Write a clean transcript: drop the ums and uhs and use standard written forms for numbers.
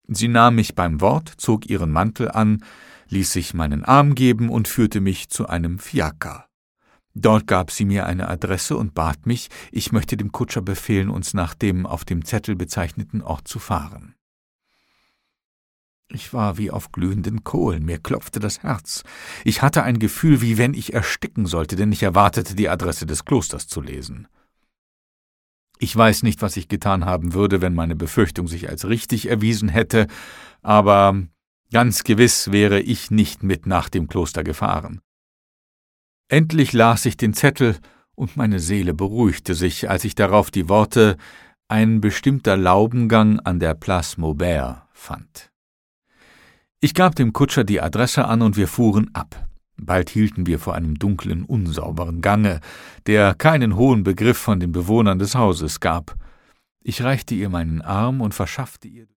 Sie nahm mich beim Wort, zog ihren Mantel an, ließ sich meinen Arm geben und führte mich zu einem Fiaker. Dort gab sie mir eine Adresse und bat mich, ich möchte dem Kutscher befehlen, uns nach dem auf dem Zettel bezeichneten Ort zu fahren. Ich war wie auf glühenden Kohlen, mir klopfte das Herz. Ich hatte ein Gefühl, wie wenn ich ersticken sollte, denn ich erwartete, die Adresse des Klosters zu lesen. Ich weiß nicht, was ich getan haben würde, wenn meine Befürchtung sich als richtig erwiesen hätte, aber ganz gewiss wäre ich nicht mit nach dem Kloster gefahren. Endlich las ich den Zettel, und meine Seele beruhigte sich, als ich darauf die Worte »Ein bestimmter Laubengang an der Place Maubert« fand. Ich gab dem Kutscher die Adresse an, und wir fuhren ab. Bald hielten wir vor einem dunklen, unsauberen Gange, der keinen hohen Begriff von den Bewohnern des Hauses gab. Ich reichte ihr meinen Arm und verschaffte ihr